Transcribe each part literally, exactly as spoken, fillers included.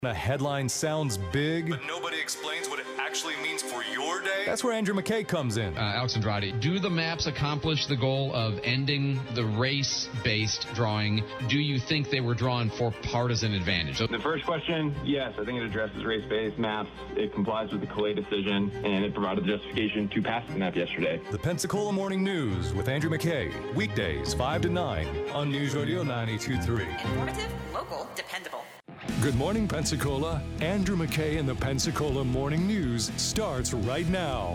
A headline sounds big, but nobody explains what it actually means for your day. That's where Andrew McKay comes in. Uh, Alex Andrade, do the maps accomplish the goal of ending the race-based drawing? Do you think they were drawn for partisan advantage? The first question, yes, I think it addresses race-based maps. It complies with the Calais decision, and it provided the justification to pass the map yesterday. The Pensacola Morning News with Andrew McKay. Weekdays, five to nine on News Radio ninety-two point three. Informative, local, dependable. Good morning, Pensacola. Andrew McKay and the Pensacola Morning News starts right now.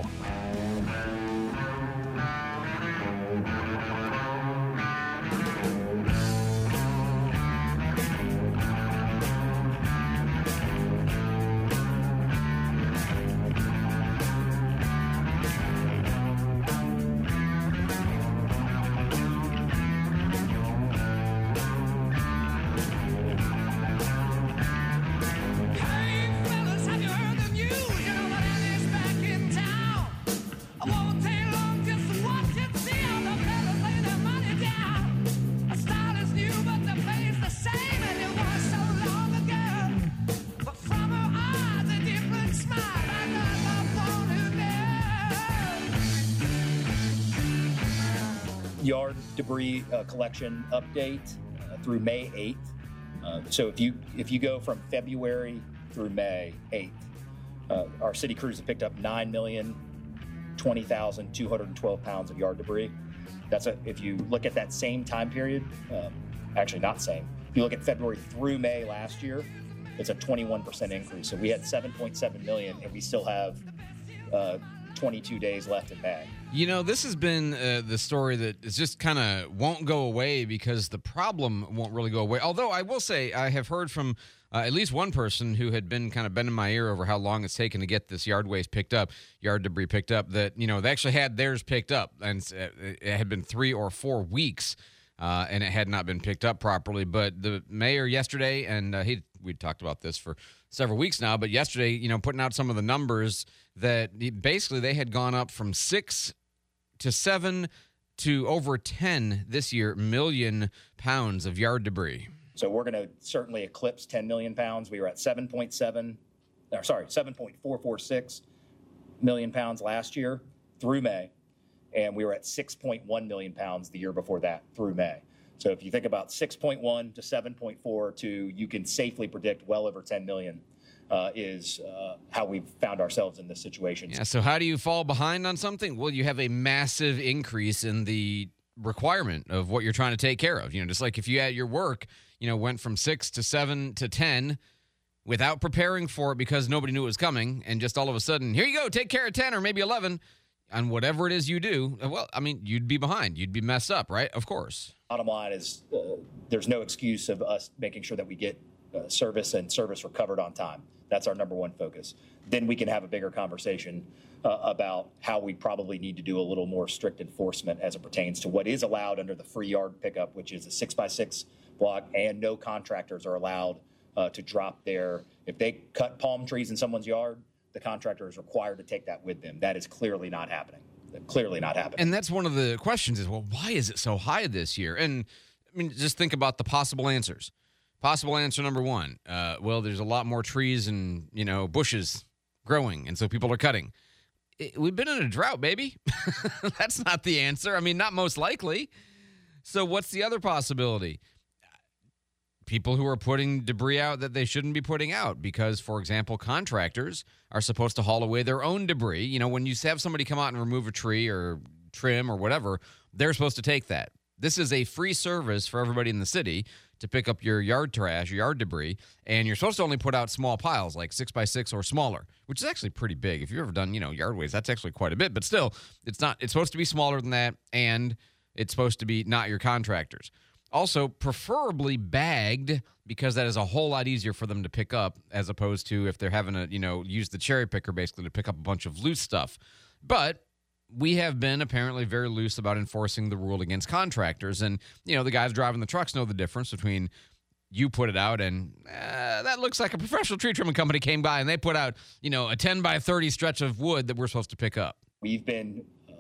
Yard debris uh, collection update uh, through May eighth. Uh, so if you if you go from February through May eighth, uh, our city crews have picked up nine million twenty thousand two hundred twelve pounds of yard debris. That's a, if you look at that same time period, um, actually not same. If you look at February through May last year, it's a twenty-one percent increase. So we had seven point seven million, and we still have uh, twenty-two days left in May. You know, this has been uh, the story that is just kind of won't go away because the problem won't really go away. Although I will say I have heard from uh, at least one person who had been kind of bending my ear over how long it's taken to get this yard waste picked up, yard debris picked up, that, you know, they actually had theirs picked up, and it had been three or four weeks, uh, and it had not been picked up properly. But the mayor yesterday, and uh, he we talked about this for several weeks now, but yesterday, you know, putting out some of the numbers that basically they had gone up from six to seven to over ten this year million pounds of yard debris. So we're going to certainly eclipse ten million pounds. We were at seven point seven, or sorry, seven point four four six million pounds last year through May, and we were at six point one million pounds the year before that through May. So if you think about six point one to seven point four to, you can safely predict well over ten million uh, is uh, how we've found ourselves in this situation. Yeah, so how do you fall behind on something? Well, you have a massive increase in the requirement of what you're trying to take care of. You know, just like if you at your work, you know, went from six to seven to ten without preparing for it because nobody knew it was coming, and just all of a sudden, here you go, take care of ten or maybe eleven on whatever it is you do. Well, I mean, you'd be behind. You'd be messed up, right? Of course. Bottom line is uh, there's no excuse of us making sure that we get uh, service and service recovered on time. That's our number one focus. Then we can have a bigger conversation uh, about how we probably need to do a little more strict enforcement as it pertains to what is allowed under the free yard pickup, which is a six by six block, and no contractors are allowed uh, to drop their, if they cut palm trees in someone's yard, the contractor is required to take that with them. That is clearly not happening. Clearly not happening. And that's one of the questions is, well, why is it so high this year? And I mean, just think about the possible answers. Possible answer number one, uh, well, there's a lot more trees and, you know, bushes growing, and so people are cutting. It, we've been in a drought, baby. That's not the answer. I mean, not most likely. So what's the other possibility? People who are putting debris out that they shouldn't be putting out because, for example, contractors are supposed to haul away their own debris. You know, when you have somebody come out and remove a tree or trim or whatever, they're supposed to take that. This is a free service for everybody in the city to pick up your yard trash, your yard debris, and you're supposed to only put out small piles like six by six or smaller, which is actually pretty big. If you've ever done, you know, yard waste, that's actually quite a bit, but still, it's not. It's supposed to be smaller than that, and it's supposed to be not your contractors. Also, preferably bagged, because that is a whole lot easier for them to pick up as opposed to if they're having to, you know, use the cherry picker basically to pick up a bunch of loose stuff. But we have been apparently very loose about enforcing the rule against contractors. And, you know, the guys driving the trucks know the difference between you put it out and uh, that looks like a professional tree trimming company came by and they put out, you know, a ten by thirty stretch of wood that we're supposed to pick up. We've been uh,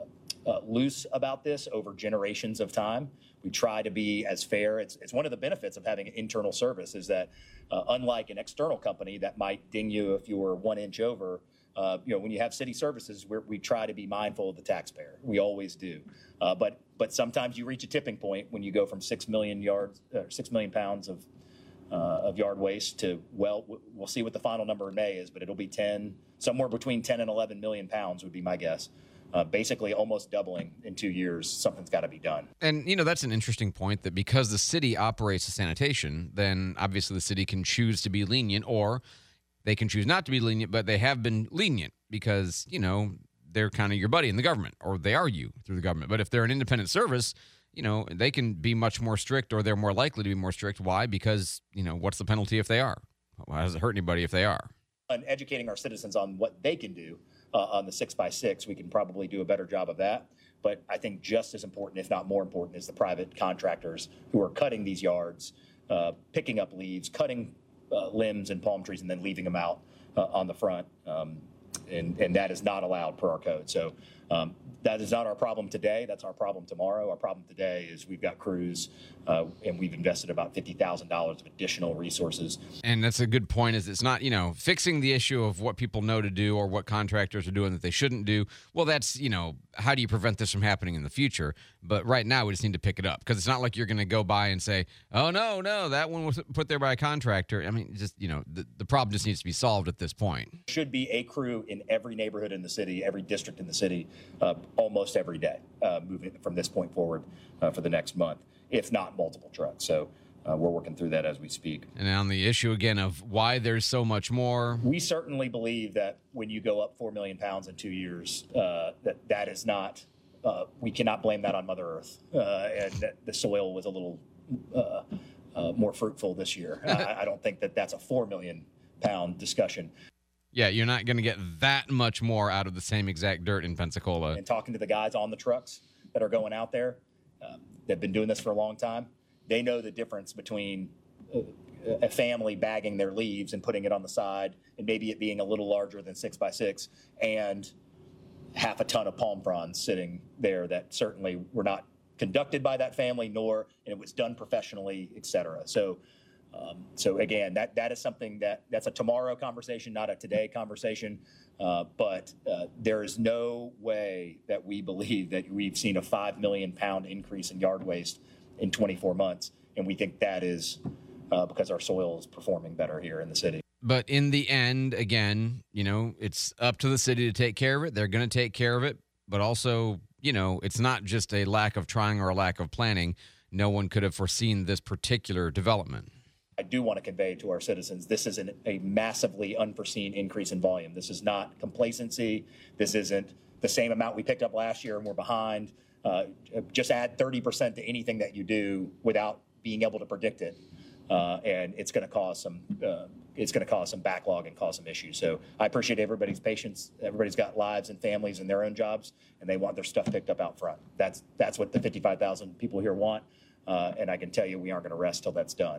uh, loose about this over generations of time. We try to be as fair. It's, it's one of the benefits of having an internal service is that uh, unlike an external company that might ding you if you were one inch over, uh, you know, when you have city services, we're, we try to be mindful of the taxpayer. We always do. Uh, but but sometimes you reach a tipping point when you go from six million yards, uh, six million pounds of uh, of yard waste to, well, we'll see what the final number in May is, but it'll be ten, somewhere between ten and eleven million pounds would be my guess. Uh, basically almost doubling in two years. Something's got to be done. And, you know, that's an interesting point that because the city operates the sanitation, then obviously the city can choose to be lenient or they can choose not to be lenient, but they have been lenient because, you know, they're kind of your buddy in the government or they are you through the government. But if they're an independent service, you know, they can be much more strict or they're more likely to be more strict. Why? Because, you know, what's the penalty if they are? Why does it hurt anybody if they are? And educating our citizens on what they can do uh, on the six by six, we can probably do a better job of that. But I think just as important, if not more important, is the private contractors who are cutting these yards, uh, picking up leaves, cutting uh, limbs and palm trees, and then leaving them out uh, on the front. Um, and, and that is not allowed per our code. So um, that is not our problem today. That's our problem tomorrow. Our problem today is we've got crews uh, and we've invested about fifty thousand dollars of additional resources. And that's a good point is it's not, you know, fixing the issue of what people know to do or what contractors are doing that they shouldn't do. Well, that's, you know, how do you prevent this from happening in the future? But right now we just need to pick it up because it's not like you're going to go by and say, oh, no, no, that one was put there by a contractor. I mean, just, you know, the, the problem just needs to be solved at this point. Should be a crew in every neighborhood in the city, every district in the city, uh, almost every day, uh, moving from this point forward uh, for the next month, if not multiple trucks. So uh, we're working through that as we speak. And on the issue again of why there's so much more. We certainly believe that when you go up four million pounds in two years, uh, that that is not, uh, we cannot blame that on Mother Earth. Uh, and that the soil was a little uh, uh, more fruitful this year. I, I don't think that that's a four million pound discussion. Yeah, you're not going to get that much more out of the same exact dirt in Pensacola. And talking to the guys on the trucks that are going out there, um, they've been doing this for a long time. They know the difference between a, a family bagging their leaves and putting it on the side and maybe it being a little larger than six by six and half a ton of palm fronds sitting there that certainly were not conducted by that family, nor, and it was done professionally, et cetera. So, Um, so again, that, that is something that that's a tomorrow conversation, not a today conversation. Uh, but uh, there is no way that we believe that we've seen a five million pound increase in yard waste in twenty-four months. And we think that is uh, because our soil is performing better here in the city. But in the end, again, you know, it's up to the city to take care of it. They're going to take care of it. But also, you know, it's not just a lack of trying or a lack of planning. No one could have foreseen this particular development. I do want to convey to our citizens, this isn't a massively unforeseen increase in volume. This is not complacency. This isn't the same amount we picked up last year and we're behind. Uh, just add thirty percent to anything that you do without being able to predict it. Uh, and it's going to cause some, uh, it's going to cause some backlog and cause some issues. So I appreciate everybody's patience. Everybody's got lives and families and their own jobs, and they want their stuff picked up out front. That's, that's what the fifty-five thousand people here want. Uh, and I can tell you we aren't going to rest till that's done.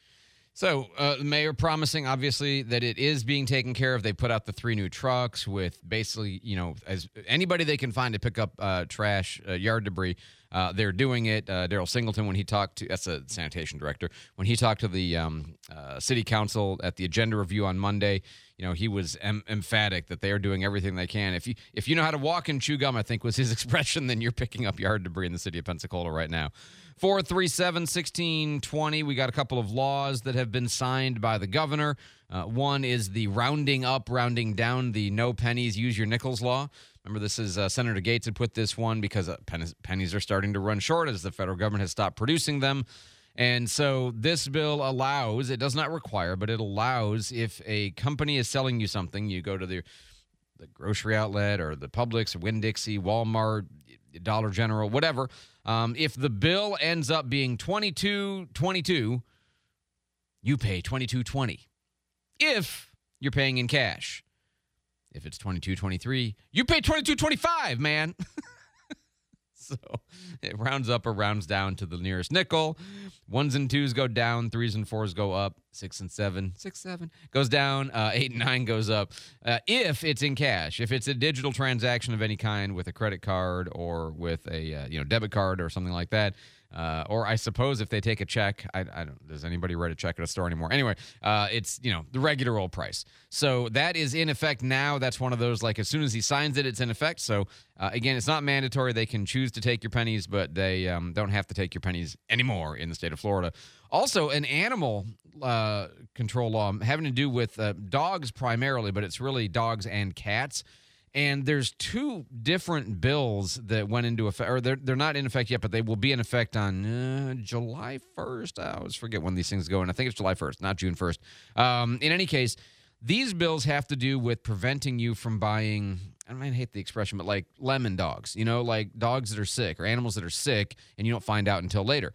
So uh, the mayor promising, obviously, that it is being taken care of. They put out the three new trucks with basically, you know, as anybody they can find to pick up uh, trash, uh, yard debris, uh, they're doing it. Uh, Daryl Singleton, when he talked to, that's a sanitation director, when he talked to the um, uh, city council at the agenda review on Monday, you know, he was em- emphatic that they are doing everything they can. If you if you know how to walk and chew gum, I think was his expression, then you're picking up yard debris in the city of Pensacola right now. four three seven, one six two zero. We got a couple of laws that have been signed by the governor. Uh, one is the rounding up, rounding down, the no pennies, use your nickels law. Remember, this is uh, Senator Gates had put this one because uh, pennies, pennies are starting to run short as the federal government has stopped producing them. And so this bill allows, it does not require, but it allows if a company is selling you something, you go to the, the grocery outlet or the Publix, Winn-Dixie, Walmart, Dollar General, whatever. Um, if the bill ends up being twenty-two twenty-two, you pay twenty-two twenty. If you're paying in cash. If it's twenty-two twenty-three, you pay twenty-two twenty-five, man. So it rounds up or rounds down to the nearest nickel. Ones and twos go down. Threes and fours go up. Six and seven. Six, seven goes down. Uh, eight and nine goes up. Uh, if it's in cash. If it's a digital transaction of any kind with a credit card or with a uh, you know debit card or something like that. Uh, or I suppose if they take a check, I, I don't. Does anybody write a check at a store anymore? Anyway, uh, it's you know the regular old price. So that is in effect now. That's one of those like as soon as he signs it, it's in effect. So uh, again, it's not mandatory. They can choose to take your pennies, but they um, don't have to take your pennies anymore in the state of Florida. Also, an animal uh, control law having to do with uh, dogs primarily, but it's really dogs and cats. And there's two different bills that went into effect, or they're, they're not in effect yet, but they will be in effect on uh, July first. I always forget when these things go in. I think it's July first, not June first. Um, in any case, these bills have to do with preventing you from buying, I mean, I hate the expression, but like lemon dogs, you know, like dogs that are sick or animals that are sick and you don't find out until later.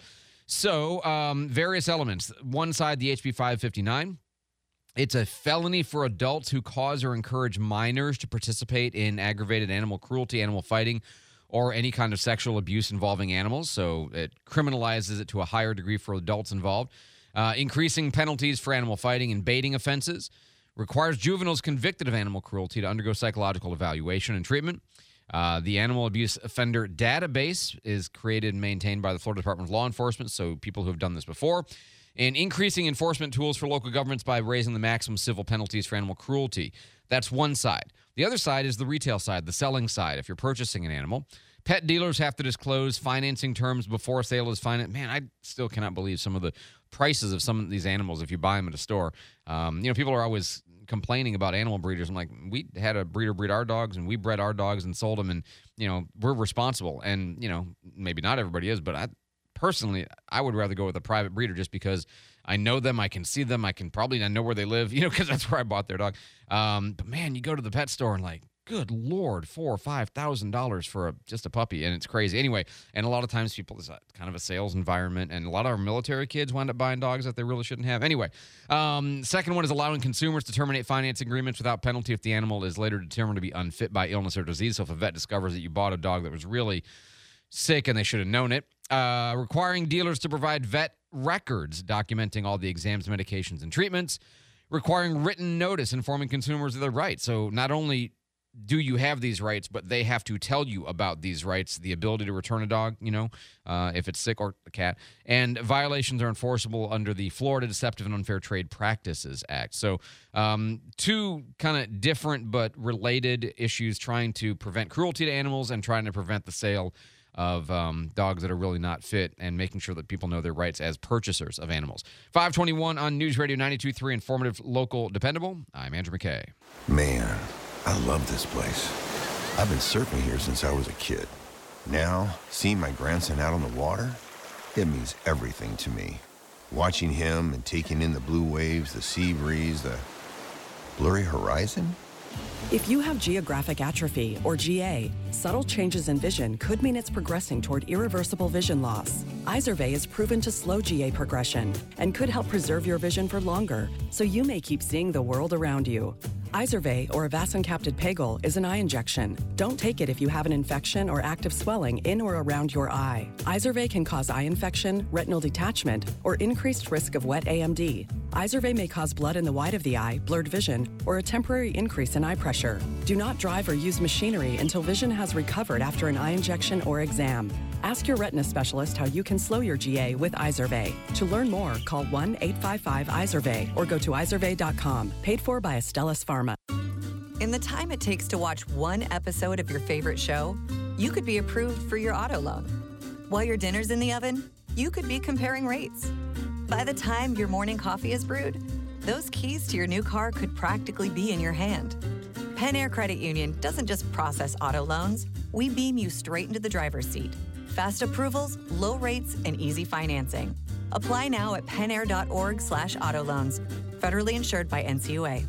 So um, various elements. One side, the H B five fifty-nine. It's a felony for adults who cause or encourage minors to participate in aggravated animal cruelty, animal fighting, or any kind of sexual abuse involving animals. So it criminalizes it to a higher degree for adults involved. Uh, increasing penalties for animal fighting and baiting offenses. Requires juveniles convicted of animal cruelty to undergo psychological evaluation and treatment. Uh, the Animal Abuse Offender Database is created and maintained by the Florida Department of Law Enforcement, so people who have done this before. And increasing enforcement tools for local governments by raising the maximum civil penalties for animal cruelty. That's one side. The other side is the retail side, the selling side. If you're purchasing an animal, pet dealers have to disclose financing terms before a sale is financed. Man, I still cannot believe some of the prices of some of these animals if you buy them at a store. Um, you know, people are always complaining about animal breeders. I'm like, we had a breeder breed our dogs, and we bred our dogs and sold them, and, you know, we're responsible. And, you know, maybe not everybody is, but I personally, I would rather go with a private breeder just because I know them, I can see them, I can probably I know where they live, you know, because that's where I bought their dog. Um, but man, you go to the pet store and like, good Lord, four or five thousand dollars for a, just a puppy, and it's crazy. Anyway, and a lot of times people, it's kind of a sales environment, and a lot of our military kids wind up buying dogs that they really shouldn't have. Anyway, um, second one is allowing consumers to terminate finance agreements without penalty if the animal is later determined to be unfit by illness or disease. So if a vet discovers that you bought a dog that was really sick and they should have known it. Uh, requiring dealers to provide vet records documenting all the exams, medications, and treatments. Requiring written notice informing consumers of their rights. So not only do you have these rights, but they have to tell you about these rights, the ability to return a dog, you know, uh, if it's sick, or a cat. And violations are enforceable under the Florida Deceptive and Unfair Trade Practices Act. So um, two kind of different but related issues, trying to prevent cruelty to animals and trying to prevent the sale of um, dogs that are really not fit, and making sure that people know their rights as purchasers of animals. five twenty-one on News Radio ninety-two point three, informative, local, dependable. I'm Andrew McKay. Man, I love this place. I've been surfing here since I was a kid. Now, seeing my grandson out on the water, it means everything to me. Watching him and taking in the blue waves, the sea breeze, the blurry horizon. If you have geographic atrophy, or G A, subtle changes in vision could mean it's progressing toward irreversible vision loss. Izervay is proven to slow G A progression and could help preserve your vision for longer, so you may keep seeing the world around you. Izervay, or avacincaptad pegol, is an eye injection. Don't take it if you have an infection or active swelling in or around your eye. Izervay can cause eye infection, retinal detachment, or increased risk of wet A M D. Izervay may cause blood in the white of the eye, blurred vision, or a temporary increase in eye pressure. Do not drive or use machinery until vision has recovered after an eye injection or exam. Ask your retina specialist how you can slow your G A with Izervay. To learn more, call one eight five five Izervay or go to izervay dot com. Paid for by Astellas Pharma. In the time it takes to watch one episode of your favorite show, you could be approved for your auto loan. While your dinner's in the oven, you could be comparing rates. By the time your morning coffee is brewed, those keys to your new car could practically be in your hand. Penn Air Credit Union doesn't just process auto loans, we beam you straight into the driver's seat. Fast approvals, low rates, and easy financing. Apply now at pennair.org slash auto loans. Federally insured by N C U A.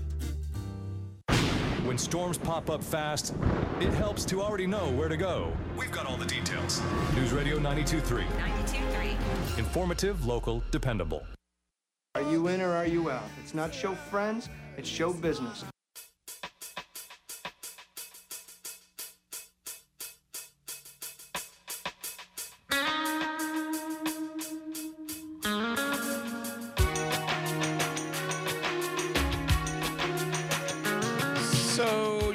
When storms pop up fast, it helps to already know where to go. We've got all the details. News Radio ninety-two point three. ninety-two point three. Informative, local, dependable. Are you in or are you out? It's not show friends, it's show business.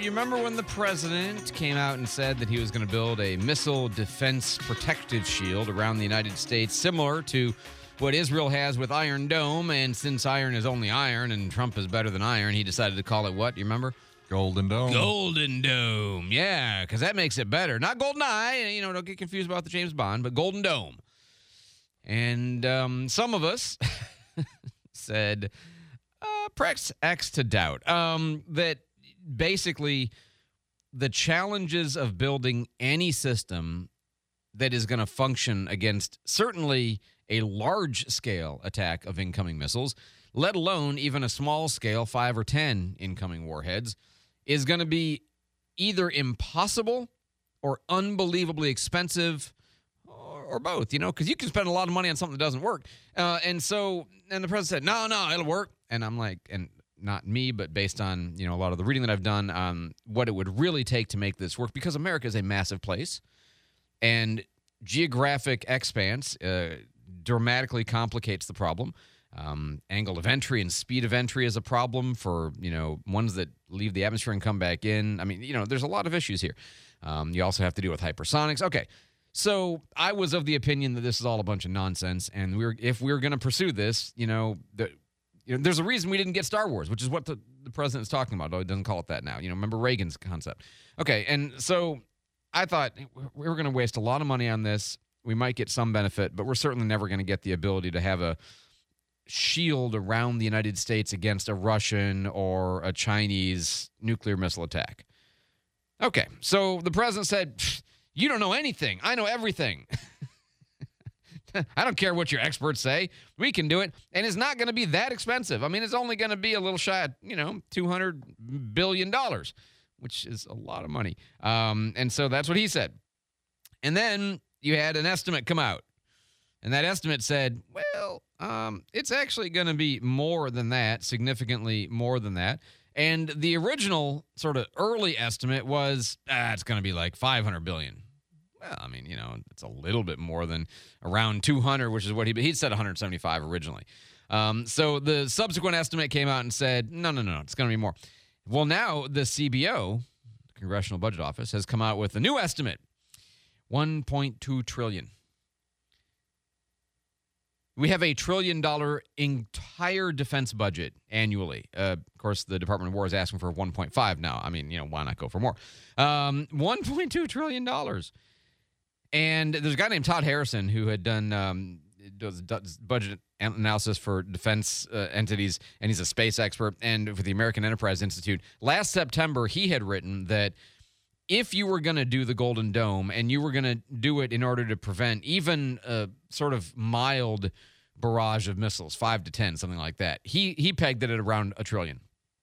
you remember when the president came out and said that he was going to build a missile defense protective shield around the United States, similar to what Israel has with Iron Dome? And since iron is only iron and Trump is better than iron, he decided to call it what? Do you remember? Golden Dome. Golden Dome. Yeah, because that makes it better. Not Golden Eye. You know, don't get confused about the James Bond, but Golden Dome. And um, some of us said, uh, press X to doubt, um, that basically the challenges of building any system that is going to function against certainly a large-scale attack of incoming missiles, let alone even a small-scale five or ten incoming warheads, is going to be either impossible or unbelievably expensive, or, or both, you know, because you can spend a lot of money on something that doesn't work. Uh, and so, and the president said, no, no, it'll work. And I'm like, and not me, but based on, you know, a lot of the reading that I've done on what it would really take to make this work, because America is a massive place, and geographic expanse uh, dramatically complicates the problem. Um, angle of entry and speed of entry is a problem for, you know, ones that leave the atmosphere and come back in. I mean, you know, there's a lot of issues here. Um, you also have to deal with hypersonics. Okay, so I was of the opinion that this is all a bunch of nonsense, and we're if we're going to pursue this, you know, the, you know, there's a reason we didn't get Star Wars, which is what the, the president's talking about. Oh, he doesn't call it that now. You know, remember Reagan's concept. Okay, and so I thought we were going to waste a lot of money on this. We might get some benefit, but we're certainly never going to get the ability to have a shield around the United States against a Russian or a Chinese nuclear missile attack. Okay, so the president said, you don't know anything. I know everything. I don't care what your experts say. We can do it. And it's not going to be that expensive. I mean, it's only going to be a little shy of, you know, two hundred billion dollars, which is a lot of money. Um, and so that's what he said. And then you had an estimate come out. And that estimate said, well, um, it's actually going to be more than that, significantly more than that. And the original sort of early estimate was, ah, it's going to be like five hundred billion dollars. Well, I mean, you know, it's a little bit more than around two hundred, which is what he he'd said one hundred seventy-five originally. Um, so the subsequent estimate came out and said, no, no, no, it's going to be more. Well, now the C B O, the Congressional Budget Office, has come out with a new estimate, one point two trillion dollars. We have a trillion dollar entire defense budget annually. Uh, of course, the Department of War is asking for one point five now. I mean, you know, why not go for more? Um, one point two trillion dollars. And there's a guy named Todd Harrison who had done um, does, does budget analysis for defense uh, entities, and he's a space expert. And for the American Enterprise Institute, last September, he had written that if you were going to do the Golden Dome and you were going to do it in order to prevent even a sort of mild barrage of missiles, five to ten, something like that, he he pegged it at around a trillion.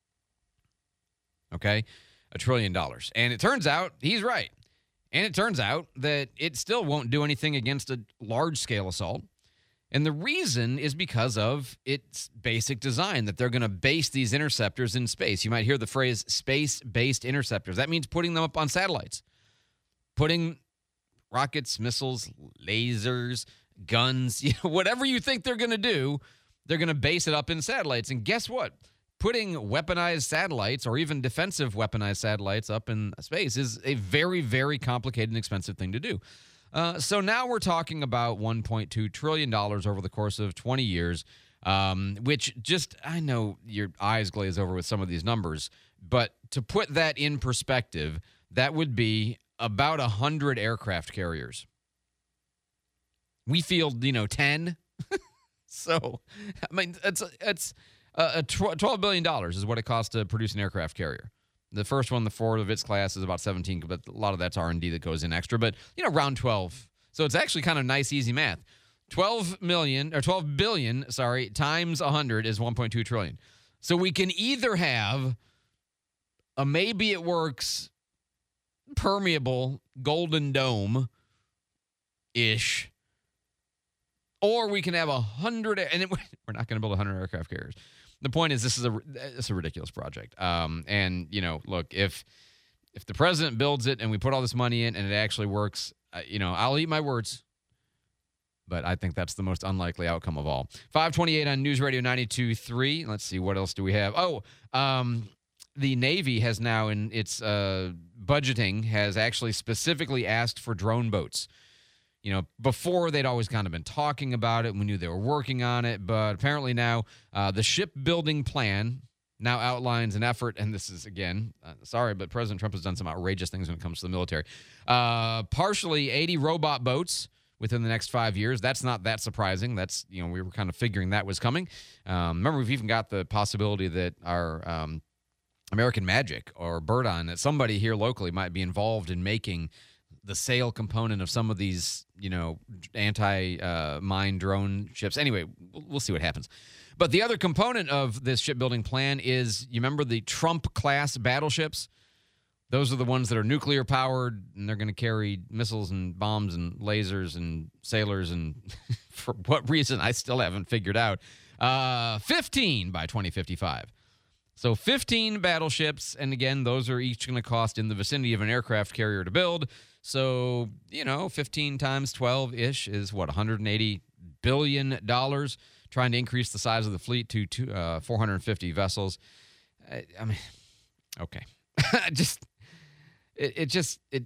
Okay? A trillion dollars. And it turns out he's right. And it turns out that it still won't do anything against a large-scale assault. And the reason is because of its basic design, that they're going to base these interceptors in space. You might hear the phrase space-based interceptors. That means putting them up on satellites, putting rockets, missiles, lasers, guns, you know, whatever you think they're going to do, they're going to base it up in satellites. And guess what? Putting weaponized satellites or even defensive weaponized satellites up in space is a very, very complicated and expensive thing to do. Uh, so now we're talking about one point two trillion dollars over the course of twenty years, um, which just, I know your eyes glaze over with some of these numbers, but to put that in perspective, that would be about one hundred aircraft carriers. We field, you know, ten. So, I mean, it's, it's uh, twelve billion dollars is what it costs to produce an aircraft carrier. The first one, the Ford of its class, is about seventeen, but a lot of that's R and D that goes in extra. But, you know, around twelve. So it's actually kind of nice, easy math. twelve million, or twelve billion, sorry, times one hundred is one point two trillion. So we can either have a maybe it works permeable Golden Dome-ish, or we can have a hundred, and it, we're not going to build a hundred aircraft carriers. The point is, this is a it's a ridiculous project. Um, and you know, look, if if the president builds it and we put all this money in and it actually works, uh, you know, I'll eat my words. But I think that's the most unlikely outcome of all. five twenty-eight on News Radio ninety-two point three. Let's see, what else do we have? Oh, um, the Navy has now, in its uh, budgeting, has actually specifically asked for drone boats. You know, before they'd always kind of been talking about it, and we knew they were working on it, but apparently now uh, the shipbuilding plan now outlines an effort, and this is, again, uh, sorry, but President Trump has done some outrageous things when it comes to the military. Uh, partially eighty robot boats within the next five years. That's not that surprising. That's, you know, we were kind of figuring that was coming. Um, remember, we've even got the possibility that our um, American Magic or Birdon, that somebody here locally might be involved in making the sail component of some of these, you know, anti-mine uh, drone ships. Anyway, we'll, we'll see what happens. But the other component of this shipbuilding plan is, you remember the Trump-class battleships? Those are the ones that are nuclear-powered, and they're going to carry missiles and bombs and lasers and sailors, and for what reason, I still haven't figured out. Uh, fifteen by twenty fifty-five. So fifteen battleships, and again, those are each going to cost in the vicinity of an aircraft carrier to build. So, you know, fifteen times twelve-ish is, what, one hundred eighty billion dollars, trying to increase the size of the fleet to two, uh, four hundred fifty vessels. I, I mean, okay. just, it, it just, it,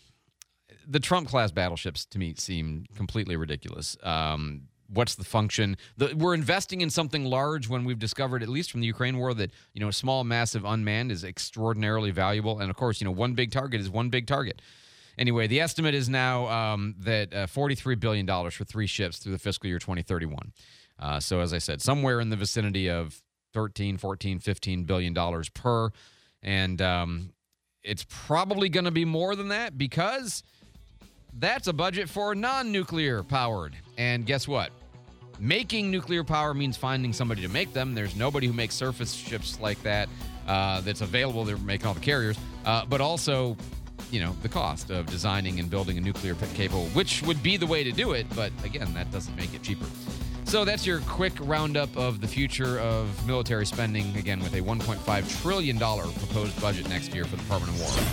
the Trump-class battleships, to me, seem completely ridiculous. Um, what's the function? The, we're investing in something large when we've discovered, at least from the Ukraine war, that, you know, small, massive, unmanned is extraordinarily valuable. And, of course, you know, one big target is one big target. Anyway, the estimate is now um, that uh, forty-three billion dollars for three ships through the fiscal year twenty thirty-one. Uh, so, as I said, somewhere in the vicinity of thirteen, fourteen, fifteen billion dollars per. And um, it's probably going to be more than that, because that's a budget for non-nuclear powered. And guess what? Making nuclear power means finding somebody to make them. There's nobody who makes surface ships like that uh, that's available. They're making all the carriers. Uh, but also, you know, the cost of designing and building a nuclear capable, which would be the way to do it. But again, that doesn't make it cheaper. So that's your quick roundup of the future of military spending, again, with a one point five trillion dollars proposed budget next year for the Department of War.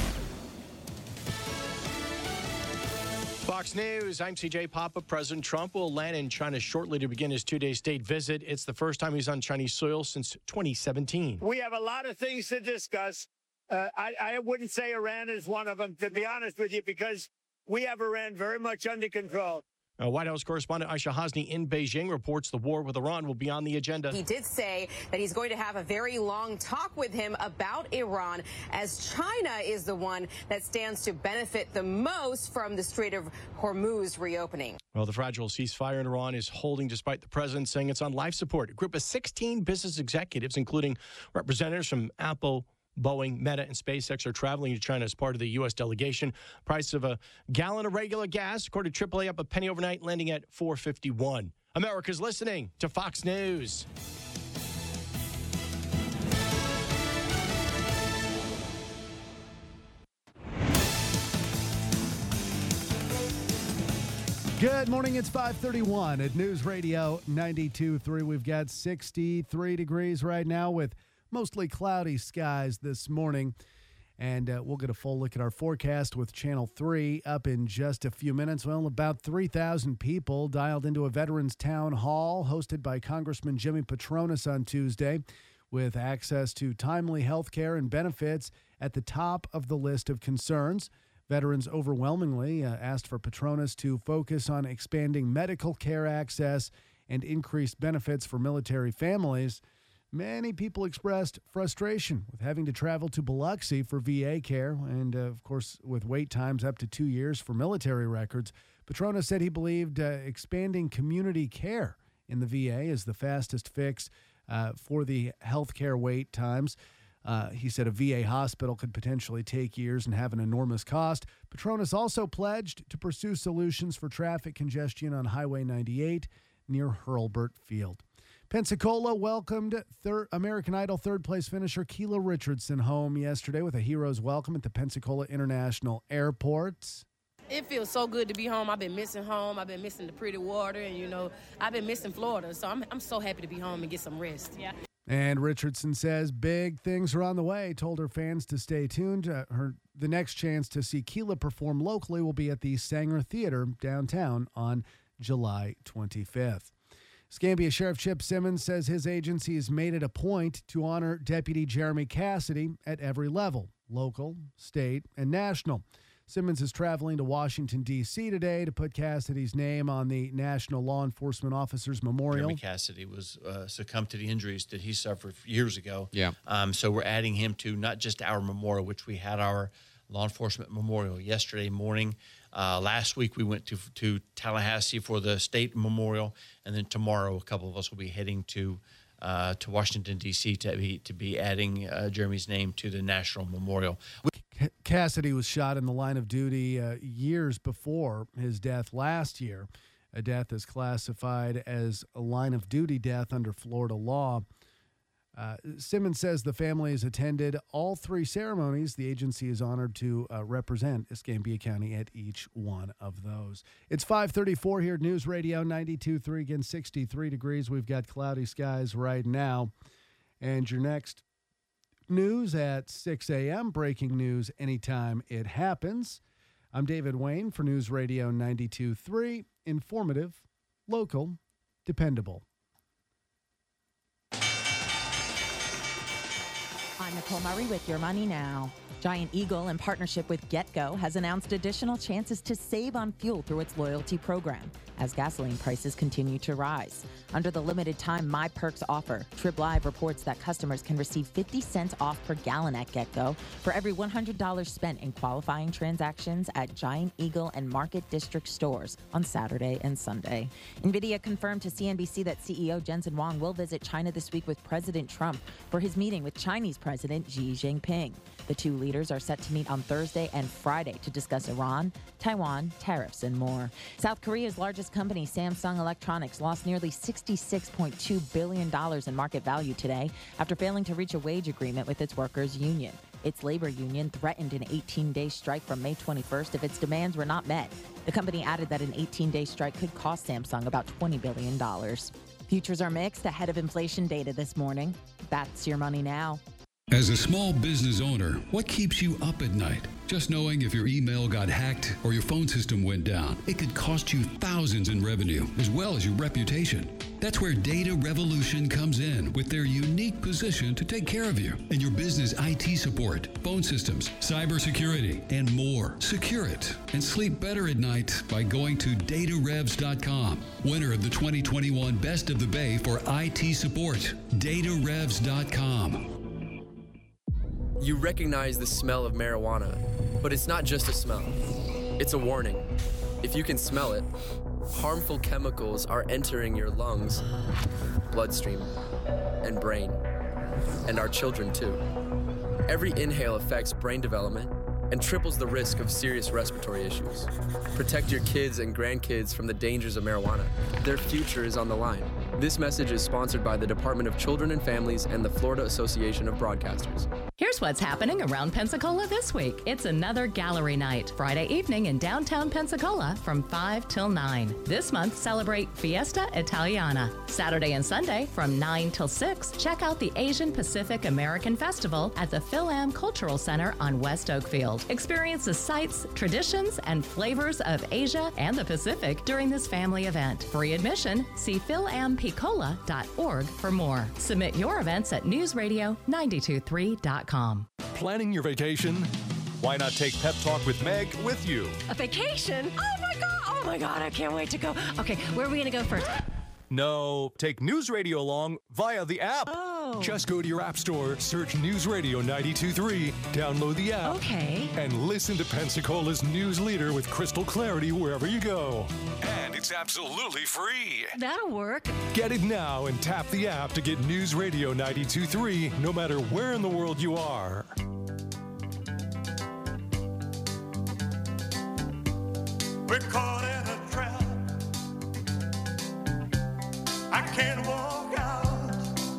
Fox News, I'm C J Papa. President Trump will land in China shortly to begin his two-day state visit. It's the first time he's on Chinese soil since twenty seventeen. We have a lot of things to discuss. Uh, I, I wouldn't say Iran is one of them, to be honest with you, because we have Iran very much under control. Uh, White House correspondent Aisha Hasni in Beijing reports the war with Iran will be on the agenda. He did say that he's going to have a very long talk with him about Iran, as China is the one that stands to benefit the most from the Strait of Hormuz reopening. Well, the fragile ceasefire in Iran is holding despite the president saying it's on life support. A group of sixteen business executives, including representatives from Apple, Boeing, Meta, and SpaceX, are traveling to China as part of the U S delegation. Price of a gallon of regular gas, according to triple A, up a penny overnight, landing at four fifty-one. America's listening to Fox News. Good morning. It's five thirty-one at News Radio ninety-two point three. We've got sixty-three degrees right now with mostly cloudy skies this morning. And uh, we'll get a full look at our forecast with Channel three up in just a few minutes. Well, about three thousand people dialed into a Veterans Town Hall hosted by Congressman Jimmy Patronis on Tuesday, with access to timely health care and benefits at the top of the list of concerns. Veterans overwhelmingly uh, asked for Patronis to focus on expanding medical care access and increased benefits for military families. Many people expressed frustration with having to travel to Biloxi for V A care and, uh, of course, with wait times up to two years for military records. Patronis said he believed uh, expanding community care in the V A is the fastest fix uh, for the health care wait times. Uh, he said a V A hospital could potentially take years and have an enormous cost. Patronis also pledged to pursue solutions for traffic congestion on Highway ninety-eight near Hurlburt Field. Pensacola welcomed third, American Idol third-place finisher Keela Richardson home yesterday with a hero's welcome at the Pensacola International Airport. It feels so good to be home. I've been missing home. I've been missing the pretty water, and, you know, I've been missing Florida. So I'm I'm so happy to be home and get some rest. Yeah. And Richardson says big things are on the way, told her fans to stay tuned. Uh, her The next chance to see Keela perform locally will be at the Sanger Theater downtown on July twenty-fifth. Escambia Sheriff Chip Simmons says his agency has made it a point to honor Deputy Jeremy Cassidy at every level, local, state, and national. Simmons is traveling to Washington, D C today to put Cassidy's name on the National Law Enforcement Officers Memorial. Jeremy Cassidy was uh, succumbed to the injuries that he suffered years ago. Yeah. Um, so we're adding him to not just our memorial, which we had our law enforcement memorial yesterday morning. Uh, last week we went to to Tallahassee for the state memorial, and then tomorrow a couple of us will be heading to uh, to Washington, D C to be to be adding uh, Jeremy's name to the national memorial. Cassidy was shot in the line of duty uh, years before his death last year. A death is classified as a line of duty death under Florida law. Uh, Simmons says the family has attended all three ceremonies. The agency is honored to uh, represent Escambia County at each one of those. It's five thirty-four here at News Radio ninety-two point three, again sixty-three degrees. We've got cloudy skies right now. And your next news at six a.m. Breaking news anytime it happens. I'm David Wayne for News Radio ninety-two point three. Informative, local, dependable. I'm Nicole Murray with Your Money Now. Giant Eagle, in partnership with GetGo, has announced additional chances to save on fuel through its loyalty program as gasoline prices continue to rise. Under the limited time My Perks offer, Trib Live reports that customers can receive fifty cents off per gallon at GetGo for every one hundred dollars spent in qualifying transactions at Giant Eagle and Market District stores on Saturday and Sunday. NVIDIA confirmed to C N B C that C E O Jensen Huang will visit China this week with President Trump for his meeting with Chinese President Xi Jinping. The two leaders are set to meet on Thursday and Friday to discuss Iran, Taiwan, tariffs, and more. South Korea's largest company, Samsung Electronics, lost nearly sixty-six point two billion dollars in market value today after failing to reach a wage agreement with its workers' union. Its labor union threatened an eighteen-day strike from May twenty-first if its demands were not met. The company added that an eighteen-day strike could cost Samsung about twenty billion dollars. Futures are mixed ahead of inflation data this morning. That's Your Money Now. As a small business owner, what keeps you up at night? Just knowing if your email got hacked or your phone system went down, it could cost you thousands in revenue as well as your reputation. That's where Data Revolution comes in with their unique position to take care of you and your business I T support, phone systems, cybersecurity, and more. Secure it and sleep better at night by going to data revs dot com. Winner of the twenty twenty-one Best of the Bay for I T support, data revs dot com. You recognize the smell of marijuana, but it's not just a smell. It's a warning. If you can smell it, harmful chemicals are entering your lungs, bloodstream, and brain, and our children too. Every inhale affects brain development and triples the risk of serious respiratory issues. Protect your kids and grandkids from the dangers of marijuana. Their future is on the line. This message is sponsored by the Department of Children and Families and the Florida Association of Broadcasters. Here's what's happening around Pensacola this week. It's another gallery night, Friday evening in downtown Pensacola from five till nine. This month, celebrate Fiesta Italiana. Saturday and Sunday from nine till six, check out the Asian Pacific American Festival at the Phil-Am Cultural Center on West Oakfield. Experience the sights, traditions, and flavors of Asia and the Pacific during this family event. Free admission, see phil am picola dot org for more. Submit your events at news radio nine two two three dot com. Planning your vacation? Why not take Pep Talk with Meg with you? A vacation? Oh my God! Oh my God! I can't wait to go. Okay, where are we gonna go first? No, take News Radio along via the app. Oh. Just go to your app store, search News Radio ninety-two point three, download the app. Okay. And listen to Pensacola's news leader with crystal clarity wherever you go. And it's absolutely free. That'll work. Get it now and tap the app to get News Radio ninety-two point three no matter where in the world you are. We're caught in a trap. I can't walk out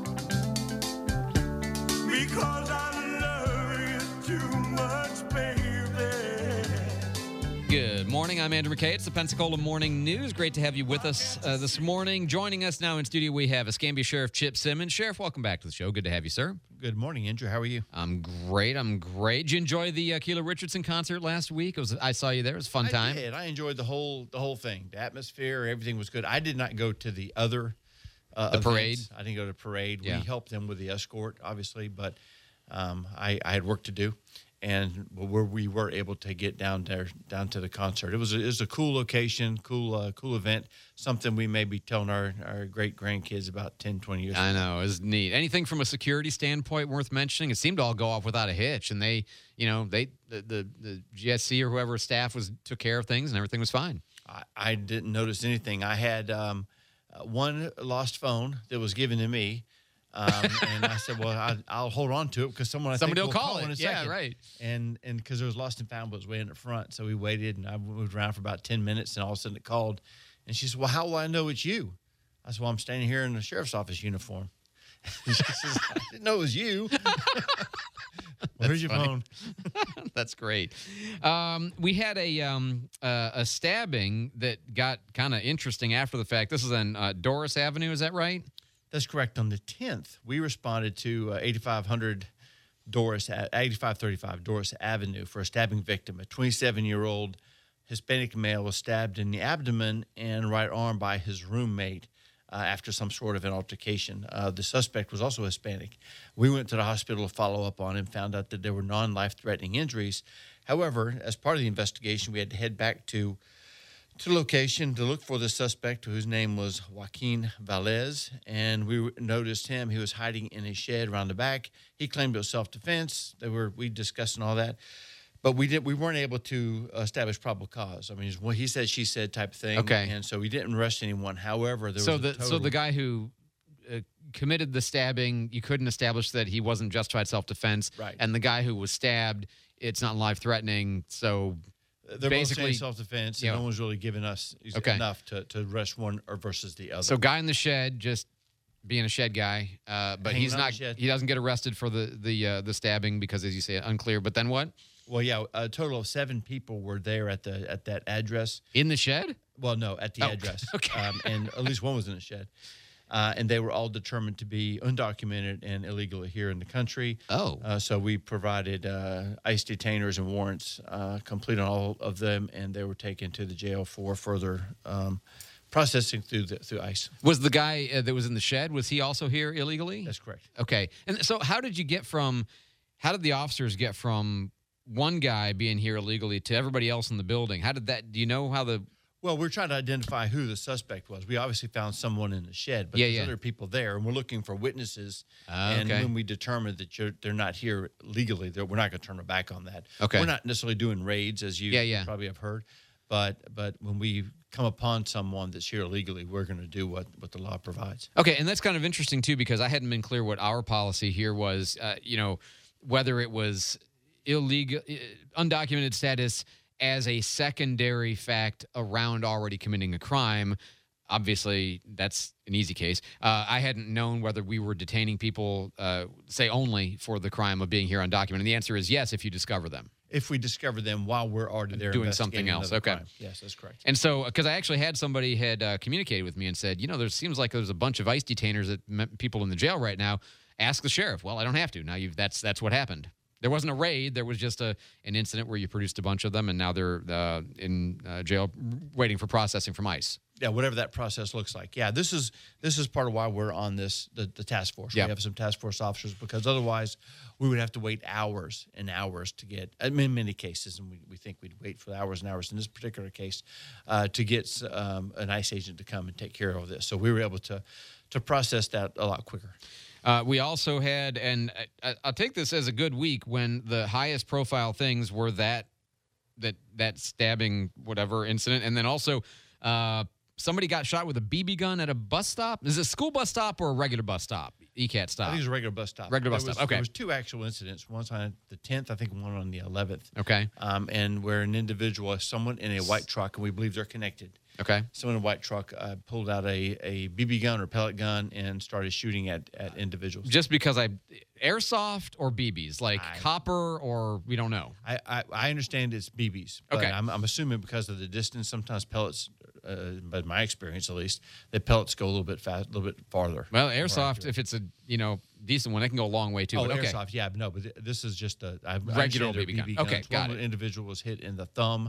because I love you too much, baby. Good morning. I'm Andrew McKay. It's the Pensacola Morning News. Great to have you with us uh, this morning. Joining us now in studio, we have Escambia Sheriff Chip Simmons. Sheriff, welcome back to the show. Good to have you, sir. Good morning, Andrew. How are you? I'm great. I'm great. Did you enjoy the uh, Keela Richardson concert last week? It was. I saw you there. It was a fun I time. did. I enjoyed the whole the whole thing. The atmosphere, everything was good. I did not go to the other uh, The parade? events. I didn't go to the parade. Yeah. We helped them with the escort, obviously, but um, I, I had work to do. And where we were able to get down there, down to the concert, it was a, it was a cool location, cool, uh, cool event. Something we may be telling our, our great grandkids about ten, twenty years. I ago. know, it was neat. Anything from a security standpoint worth mentioning? It seemed to all go off without a hitch, and they, you know, they the the, the G S C or whoever staff was took care of things, and everything was fine. I, I didn't notice anything. I had um, uh, one lost phone that was given to me. Um, and I said, well, I, I'll hold on to it because someone I Somebody think will will call call it. in a Yeah, second. right. And and because it was lost and found, but it was way in the front. So we waited, and I moved around for about ten minutes, and all of a sudden it called. And she said, well, how will I know it's you? I said, well, I'm standing here in the sheriff's office uniform. She says, I didn't know it was you. Where's your funny. phone? That's great. Um, we had a um, uh, a stabbing that got kind of interesting after the fact. This is on uh, Doris Avenue. Is that right? That's correct. On the tenth, we responded to uh, eighty-five hundred Doris, eighty-five thirty-five Doris Avenue for a stabbing victim. A twenty-seven-year-old Hispanic male was stabbed in the abdomen and right arm by his roommate uh, after some sort of an altercation. Uh, the suspect was also Hispanic. We went to the hospital to follow up on him, found out that there were non-life-threatening injuries. However, as part of the investigation, we had to head back to to the location to look for the suspect, whose name was Joaquin Valez, and we noticed him. He was hiding in a shed around the back. He claimed it was self-defense. They were we discussed and all that, but we did we weren't able to establish probable cause. I mean, it's what he said, she said type of thing. Okay. And so we didn't arrest anyone. However, there So was the a total, so the guy who uh, committed the stabbing, you couldn't establish that he wasn't justified self-defense, Right. And the guy who was stabbed, it's not life-threatening. So they're basically both saying self-defense, yeah. and no one's really given us Okay. enough to, to arrest one or versus the other. So guy in the shed, just being a shed guy, uh, but Hanging he's out in not. the shed. He doesn't get arrested for the the uh, the stabbing because, as you say, unclear. But then what? Well, yeah, a total of seven people were there at the at that address. In the shed? Well, no, at the Oh, address. okay. Um, and at least one was in the shed. Uh, and they were all determined to be undocumented and illegal here in the country. Oh. Uh, so we provided uh, ICE detainers and warrants uh, complete on all of them, and they were taken to the jail for further um, processing through the, through ICE. Was the guy uh, that was in the shed? Was he also here illegally? That's correct. Okay. And so, how did you get from? How did the officers get from one guy being here illegally to everybody else in the building? How did that? Do you know how the? Well, we're trying to identify who the suspect was. We obviously found someone in the shed, but Yeah, there's yeah. other people there, and we're looking for witnesses. Ah, and okay. when we determine that you're, they're not here legally, they're, we're not going to turn our back on that. Okay. We're not necessarily doing raids, as you Yeah, yeah. probably have heard, but but when we come upon someone that's here illegally, we're going to do what, what the law provides. Okay, and that's kind of interesting too because I hadn't been clear what our policy here was. Uh, you know, whether it was illegal, uh, undocumented status as a secondary fact around already committing a crime. Obviously, that's an easy case. Uh, I hadn't known whether we were detaining people, uh, say, only for the crime of being here undocumented. And the answer is yes, if you discover them. If we discover them while we're already there Doing something investigating else. another Okay. crime. Yes, that's correct. And so, because I actually had somebody had uh, communicated with me and said, you know, there seems like there's a bunch of ICE detainers that m- people in the jail right now. Ask the sheriff. Well, I don't have to. Now you've that's that's what happened. There wasn't a raid. There was just a an incident where you produced a bunch of them, and now they're uh, in uh, jail waiting for processing from ICE. Yeah, whatever that process looks like. Yeah, this is this is part of why we're on this the, the task force. Yeah. We have some task force officers because otherwise we would have to wait hours and hours to get. I mean, in many cases, and we, we think we'd wait for hours and hours in this particular case uh, to get um, an ICE agent to come and take care of this. So we were able to to process that a lot quicker. Uh, we also had, and I, I'll take this as a good week when the highest profile things were that that that stabbing whatever incident, and then also uh, somebody got shot with a B B gun at a bus stop. Is it a school bus stop or a regular bus stop? E C A T stop. I think it was a regular bus stop. Regular bus There was- stop. Okay. There was two actual incidents. One on the tenth, I think one on the eleventh. Okay. Um, and where an individual, someone in a white truck, and we believe they're connected. Okay. Someone in a white truck uh, pulled out a, a B B gun or pellet gun and started shooting at, at individuals. Just because I airsoft or B Bs, like copper or we don't know. I, I, I understand it's B Bs. But Okay. I'm, I'm assuming because of the distance, sometimes pellets, uh, but in my experience at least, the pellets go a little bit fast, a little bit farther. Well, More airsoft, accurate. if it's a you know decent one, it can go a long way too. Oh, but okay. airsoft, yeah, but no, but th- this is just a I, I Regular understand they're B B gun. Okay, guns. got One it. individual was hit in the thumb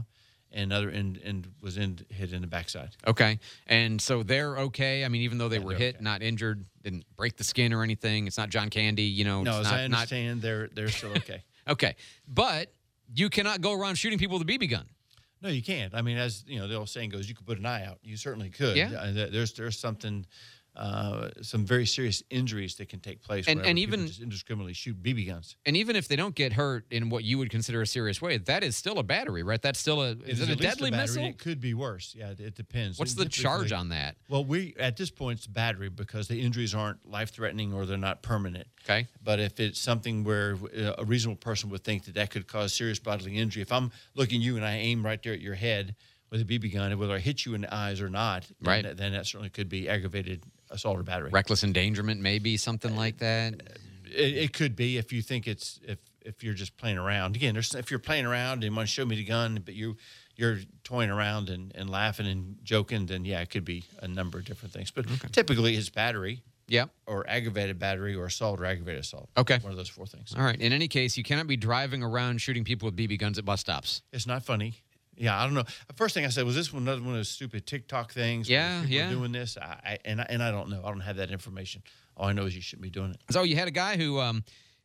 and other and, and was in, hit in the backside. Okay. And so they're okay. I mean, even though they Yeah, were they're hit, okay. not injured, didn't break the skin or anything. It's not John Candy, you know. No, it's as not, I understand, they're they're still okay. Not, okay. But you cannot go around shooting people with a B B gun. No, you can't. I mean, as you know, the old saying goes, you could put an eye out. You certainly could. Yeah. Uh, there- There's there's something, uh, some very serious injuries that can take place. And- whenever and people even- just indiscriminately shoot B B guns. And even if they don't get hurt in what you would consider a serious way, that is still a battery, right? That's still a is it, a at least deadly battery, missile? It could be worse. Yeah, it, it depends. What's And the charge typically- on that? Well, we at this point it's battery because the injuries aren't life threatening or they're not permanent. Okay. But if it's something where uh, a reasonable person would think that that could cause serious bodily injury, if I'm looking at you and I aim right there at your head with a B B gun, whether I hit you in the eyes or not, then, Right. that, then that certainly could be aggravated assault or battery. Reckless endangerment, maybe something like that. It, it could be if you think it's if if you're just playing around. Again, there's, if you're playing around and you want to show me the gun, but you you're toying around and, and laughing and joking, then yeah, it could be a number of different things. But typically, it's battery. Yeah. Or aggravated battery or assault or aggravated assault. Okay. One of those four things. All right. In any case, you cannot be driving around shooting people with B B guns at bus stops. It's not funny. Yeah, I don't know. The first thing I said was this one another one of those stupid TikTok things. where Yeah, people are yeah. doing this, I, I, and I, and I don't know. I don't have that information. All I know is you shouldn't be doing it. So you had a guy who um,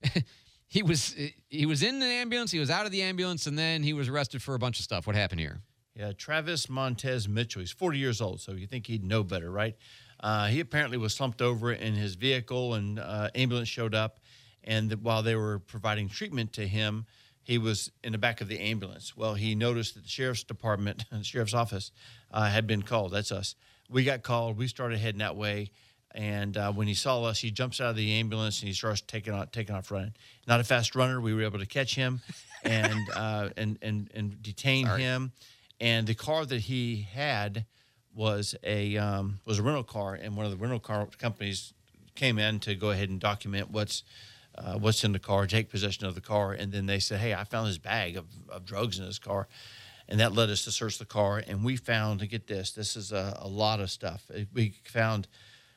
he was he was in the ambulance, he was out of the ambulance, and then he was arrested for a bunch of stuff. What happened here? Yeah, Travis Montez Mitchell. He's forty years old, so you think he'd know better, right? Uh, he apparently was slumped over in his vehicle, and uh, ambulance showed up. And th- while they were providing treatment to him, he was in the back of the ambulance. Well, he noticed that the sheriff's department, the sheriff's office, uh, had been called. That's us. We got called. We started heading that way. And uh, when he saw us, he jumps out of the ambulance and he starts taking off, taking off running. Not a fast runner. We were able to catch him and uh, and and and detain Sorry. him. And the car that he had was a um, was a rental car, and one of the rental car companies came in to go ahead and document what's uh, what's in the car, take possession of the car, and then they said, "Hey, I found this bag of, of drugs in his car," and that led us to search the car, and we found, to get this, this is a, a lot of stuff. We found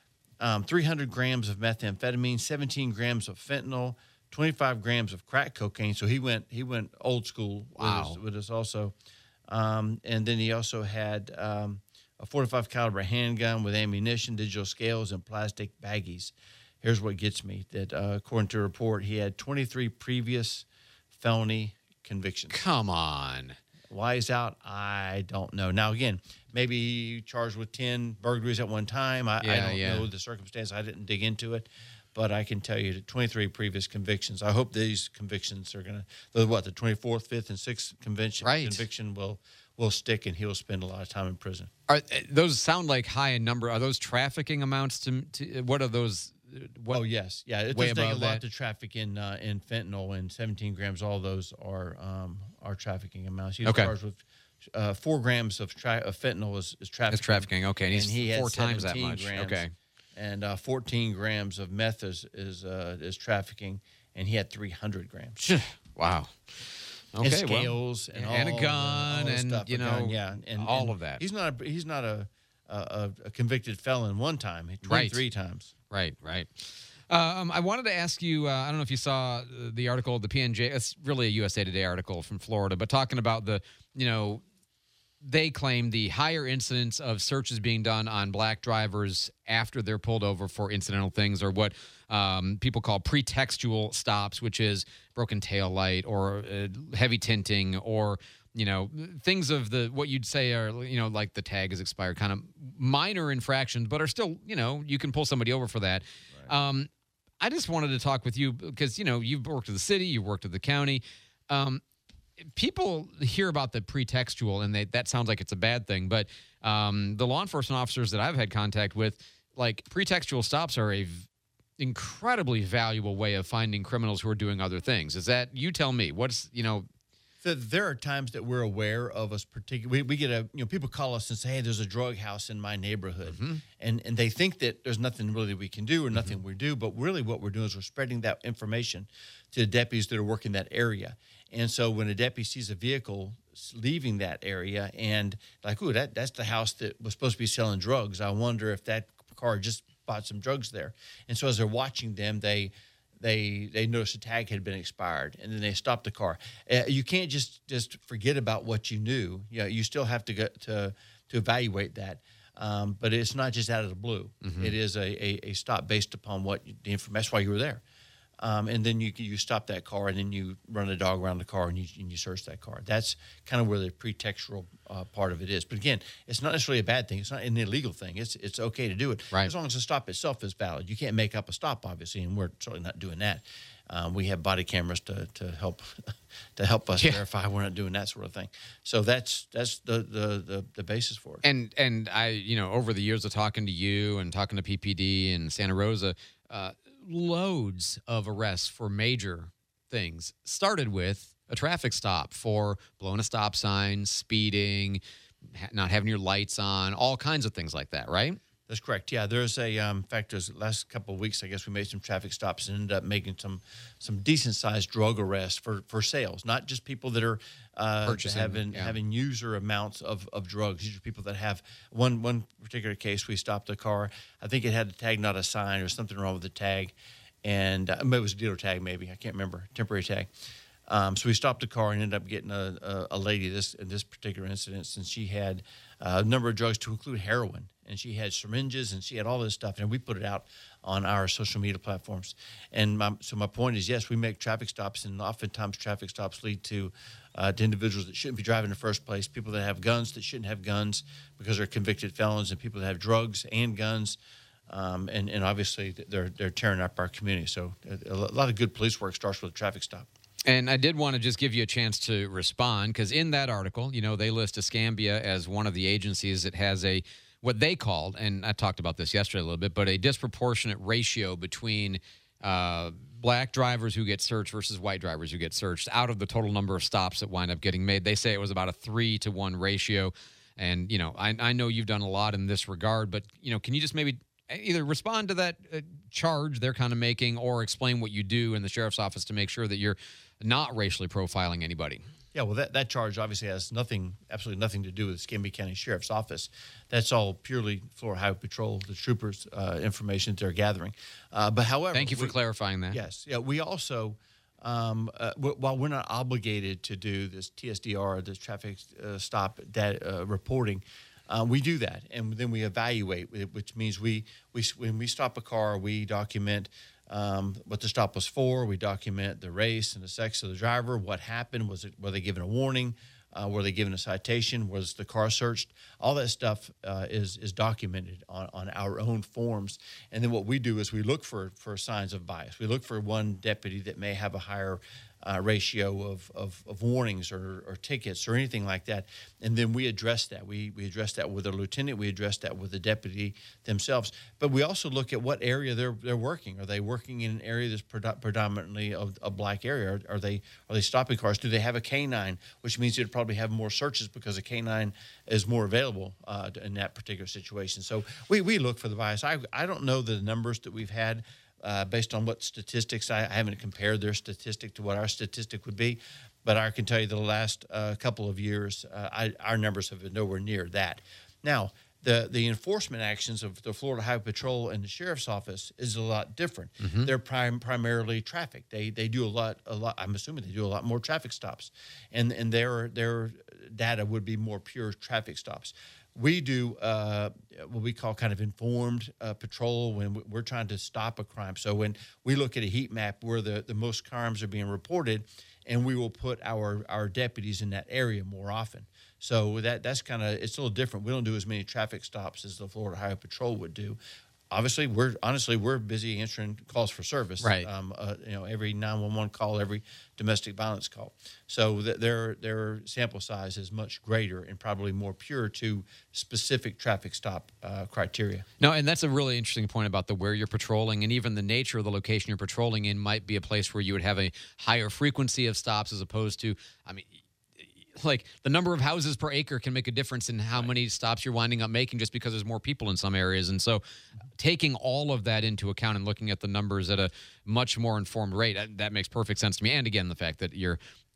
um, three hundred grams of methamphetamine, seventeen grams of fentanyl, twenty-five grams of crack cocaine. So he went he went old school Wow. with, us, with us also, um, and then he also had um, a forty-five caliber handgun with ammunition, digital scales, and plastic baggies. Here's what gets me: that uh, according to a report, he had twenty-three previous felony convictions. Come on. Why he's out, I don't know. Now, again, maybe he charged with ten burglaries at one time. I, I Yeah, don't yeah. know the circumstance. I didn't dig into it. But I can tell you that twenty-three previous convictions. I hope these convictions are going to, the what, the twenty-fourth, fifth, and sixth convention, Right. conviction will will stick, and he'll spend a lot of time in prison. Are those sound like high in number? Are those trafficking amounts to, to what are those? What, Oh, yes. Yeah, it way does take a above lot that? to traffic in uh, in fentanyl, and seventeen grams, all those are um, are trafficking amounts. He was Okay. charged with uh, four grams of, tra- of fentanyl is, is trafficking. It's trafficking. Okay, and he's he had four times that seventeen much. grams, Okay. and uh, fourteen grams of meth is is, uh, is trafficking, and he had three hundred grams. Wow. And Okay, well, scales and, and a all, gun all the and, stuff, you a know, gun, yeah, and all and of that. He's not a, he's not a, a a convicted felon one time. Right. twenty-three times. Right, right. Um, I wanted to ask you, uh, I don't know if you saw uh, the article, the P N J, it's really a U S A Today article from Florida, but talking about the, you know, they claim the higher incidence of searches being done on black drivers after they're pulled over for incidental things, or what um, people call pretextual stops, which is broken tail light or uh, heavy tinting, or you know, things of the what you'd say are, you know, like the tag is expired, kind of minor infractions, but are still, you know, you can pull somebody over for that. Right. Um, I just wanted to talk with you because, you know, you've worked at the city, you've worked at the county. Um, people hear about the pretextual and they, that sounds like it's a bad thing, but um, the law enforcement officers that I've had contact with, like, pretextual stops are a v- incredibly valuable way of finding criminals who are doing other things. Is that, you tell me, what's, you know, So there are times that we're aware of us particular. We, we get a, you know, people call us and say, "Hey, there's a drug house in my neighborhood," Mm-hmm. and and they think that there's nothing really we can do or nothing we do, but really what we're doing is we're spreading that information to the deputies that are working that area. And so when a deputy sees a vehicle leaving that area and like, "Ooh, that that's the house that was supposed to be selling drugs. I wonder if that car just bought some drugs there." And so as they're watching them, they they they noticed the tag had been expired, and then they stopped the car. Uh, you can't just just forget about what you knew. You know, you still have to go to to evaluate that. Um, but it's not just out of the blue. Mm-hmm. It is a, a, a stop based upon what you, the information. That's why you were there. Um, and then you you stop that car, and then you run a dog around the car, and you and you search that car. That's kind of where the pretextual uh, part of it is. But again, it's not necessarily a bad thing. It's not an illegal thing. It's it's okay to do it, right, as long as the stop itself is valid. You can't make up a stop, obviously, and we're certainly not doing that. Um, we have body cameras to to help to help us yeah. verify we're not doing that sort of thing. So that's that's the the the, the basis for it. And and I, you know, over the years of talking to you and talking to P P D and Santa Rosa, uh, loads of arrests for major things started with a traffic stop for blowing a stop sign, speeding, ha- not having your lights on, all kinds of things like that, right? That's correct. Yeah, there's a um, in fact, there's the last couple of weeks, I guess we made some traffic stops and ended up making some some decent sized drug arrests for, for sales, not just people that are uh, Purchasing, having yeah. having user amounts of, of drugs. These are people that have one one particular case. We stopped a car. I think it had a tag, not a sign, or something wrong with the tag, and uh, it was a dealer tag, maybe I can't remember, temporary tag. Um, so we stopped the car and ended up getting a, a, a lady this in this particular incident, since she had uh, a number of drugs to include heroin, and she had syringes and she had all this stuff, and we put it out on our social media platforms. And my, so my point is, yes, we make traffic stops, and oftentimes traffic stops lead to uh, to individuals that shouldn't be driving in the first place, people that have guns that shouldn't have guns because they're convicted felons, and people that have drugs and guns. Um, and, and obviously they're they're tearing up our community. So a, a lot of good police work starts with a traffic stop. And I did want to just give you a chance to respond, because in that article, you know, they list Escambia as one of the agencies that has a, what they called, and I talked about this yesterday a little bit, but a disproportionate ratio between uh, black drivers who get searched versus white drivers who get searched out of the total number of stops that wind up getting made. They say it was about a three to one ratio. And, you know, I, I know you've done a lot in this regard, but, you know, can you just maybe either respond to that uh, charge they're kind of making, or explain what you do in the sheriff's office to make sure that you're not racially profiling anybody? Yeah, well, that, that charge obviously has nothing, absolutely nothing to do with Escambia County Sheriff's Office. That's all purely Florida Highway Patrol, the troopers' uh, information that they're gathering. Uh, but however, thank you for we, clarifying that. Yes, yeah, we also, um, uh, w- while we're not obligated to do this T S D R, this traffic uh, stop data, uh, reporting, Uh, we do that, and then we evaluate, which means we, we when we stop a car, we document um, what the stop was for. We document the race and the sex of the driver, what happened, was it, were they given a warning, uh, were they given a citation, was the car searched? All that stuff uh, is is documented on, on our own forms. And then what we do is we look for, for signs of bias. We look for one deputy that may have a higher Uh, ratio of, of, of warnings or, or tickets or anything like that. And then we address that. We we address that with a lieutenant. We address that with the deputy themselves. But we also look at what area they're they're working. Are they working in an area that's predo- predominantly a, a black area? Are, are they are they stopping cars? Do they have a canine? Which means you'd probably have more searches because a canine is more available uh, in that particular situation. So we, we look for the bias. I I don't know the numbers that we've had. Uh, based on what statistics, I, I haven't compared their statistic to what our statistic would be, but I can tell you the last uh, couple of years, uh, I, our numbers have been nowhere near that. Now, the the enforcement actions of the Florida Highway Patrol and the Sheriff's Office is a lot different. Mm-hmm. They're prim- primarily traffic. They they do a lot a lot. I'm assuming they do a lot more traffic stops, and and their their data would be more pure traffic stops. We do uh, what we call kind of informed uh, patrol when we're trying to stop a crime. So when we look at a heat map where the, the most crimes are being reported, and we will put our, our deputies in that area more often. So that that's kind of, it's a little different. We don't do as many traffic stops as the Florida Highway Patrol would do. Obviously, we're honestly we're busy answering calls for service. Right. Um, uh, you know, every nine one one call, every domestic violence call. So th- their their sample size is much greater and probably more pure to specific traffic stop uh, criteria. No, and that's a really interesting point about the where you're patrolling, and even the nature of the location you're patrolling in might be a place where you would have a higher frequency of stops as opposed to, I mean, like the number of houses per acre can make a difference in how right. many stops you're winding up making just because there's more people in some areas. And so taking all of that into account and looking at the numbers at a much more informed rate, that makes perfect sense to me. And again, the fact that you're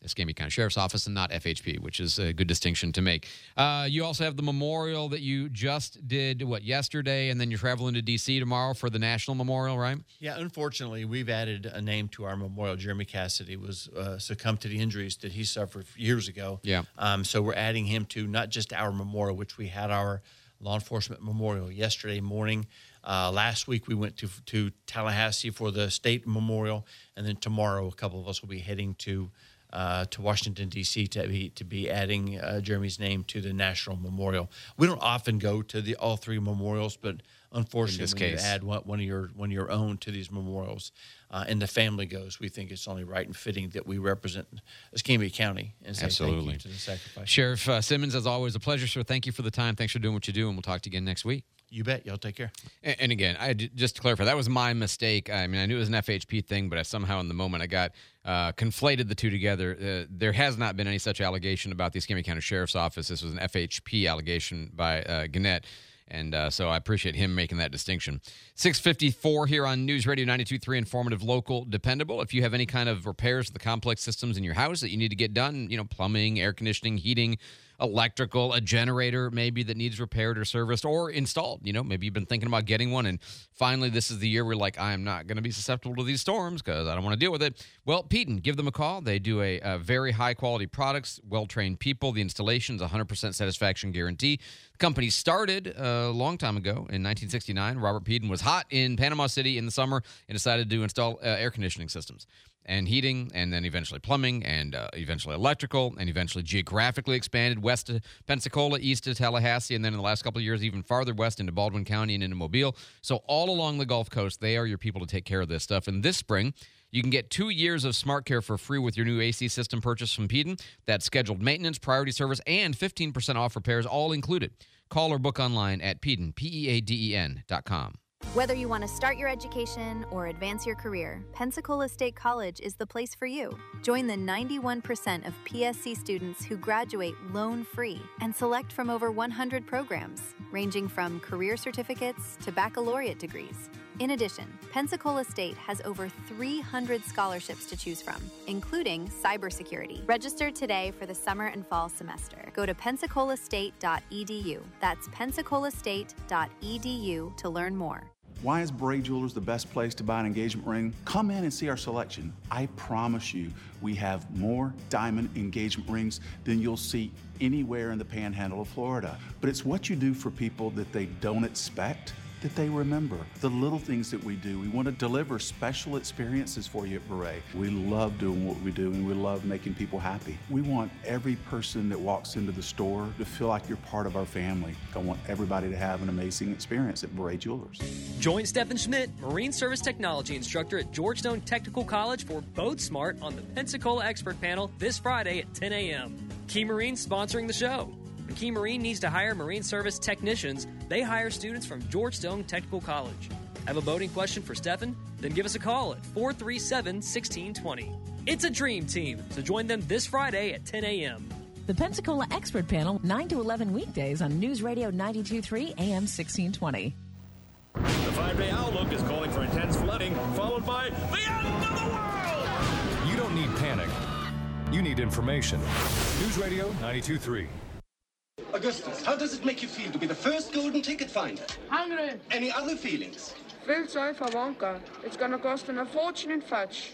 Escambia County Sheriff's Office and not F H P, which is a good distinction to make. Uh, you also have the memorial that you just did, what, yesterday, and then you're traveling to D C tomorrow for the National Memorial, right? Yeah, unfortunately, we've added a name to our memorial. Jeremy Cassidy was uh, succumbed to the injuries that he suffered years ago. Yeah. Um, so we're adding him to not just our memorial, which we had our law enforcement memorial yesterday morning. Uh, last week, we went to to Tallahassee for the state memorial, and then tomorrow, a couple of us will be heading to Uh, to Washington, D C to be to be adding uh, Jeremy's name to the National Memorial. We don't often go to the all three memorials, but unfortunately, this when case. you add one, one of your one of your own to these memorials, uh, and the family goes, we think it's only right and fitting that we represent Escambia County and say Absolutely. thank you to the sacrifice. Sheriff uh, Simmons, as always, a pleasure, sir. Thank you for the time. Thanks for doing what you do, and we'll talk to you again next week. You bet. Y'all take care. And, and again, I just to clarify, that was my mistake. I mean, I knew it was an F H P thing, but I somehow in the moment I got uh, conflated the two together. Uh, there has not been any such allegation about the Escambia County Sheriff's Office. This was an F H P allegation by uh, Gannett. And uh, so I appreciate him making that distinction. six fifty-four here on News Radio ninety-two point three, informative, local, dependable. If you have any kind of repairs to the complex systems in your house that you need to get done, you know, plumbing, air conditioning, heating, electrical, a generator maybe that needs repaired or serviced or installed. You know, maybe you've been thinking about getting one, and finally this is the year where like, I'm not going to be susceptible to these storms because I don't want to deal with it. Well, Peden, give them a call. They do a, a very high-quality products, well-trained people. The installation's one hundred percent satisfaction guarantee. The company started a long time ago in nineteen sixty-nine. Robert Peden was hot in Panama City in the summer and decided to install uh, air conditioning systems and heating, and then eventually plumbing, and uh, eventually electrical, and eventually geographically expanded west to Pensacola, east to Tallahassee, and then in the last couple of years, even farther west into Baldwin County and into Mobile. So all along the Gulf Coast, they are your people to take care of this stuff. And this spring, you can get two years of Smart Care for free with your new A C system purchase from Peden. That's scheduled maintenance, priority service, and fifteen percent off repairs, all included. Call or book online at Peden, P E A D E N dot com. Whether you want to start your education or advance your career, Pensacola State College is the place for you. Join the ninety-one percent of P S C students who graduate loan-free and select from over one hundred programs, ranging from career certificates to baccalaureate degrees. In addition, Pensacola State has over three hundred scholarships to choose from, including cybersecurity. Register today for the summer and fall semester. Go to pensacola state dot e d u. That's pensacola state dot e d u to learn more. Why is Beret Jewelers the best place to buy an engagement ring? Come in and see our selection. I promise you, we have more diamond engagement rings than you'll see anywhere in the panhandle of Florida. But it's what you do for people that they don't expect that they remember. The little things that we do. We want to deliver special experiences for you at Beret. We love doing what we do, and we love making people happy. We want every person that walks into the store to feel like you're part of our family. I want everybody to have an amazing experience at Beret Jewelers. Join Stephen Schmidt, Marine Service Technology Instructor at Georgetown Technical College for Boat Smart on the Pensacola Expert Panel this Friday at ten a.m. Key Marine sponsoring the show. When Key Marine needs to hire Marine Service technicians, they hire students from Georgetown Technical College. Have a boating question for Stephen? Then give us a call at four three seven, one six two zero. It's a dream team, so join them this Friday at ten a.m. The Pensacola Expert Panel, nine to eleven weekdays on News Radio ninety-two point three A M sixteen twenty. The five-day outlook is calling for intense flooding, followed by the end of the world! You don't need panic. You need information. News Radio ninety-two point three. Augustus, how does it make you feel to be the first golden ticket finder? Hungry. Any other feelings? Feel sorry for Wonka. It's gonna cost him a fortune in fudge.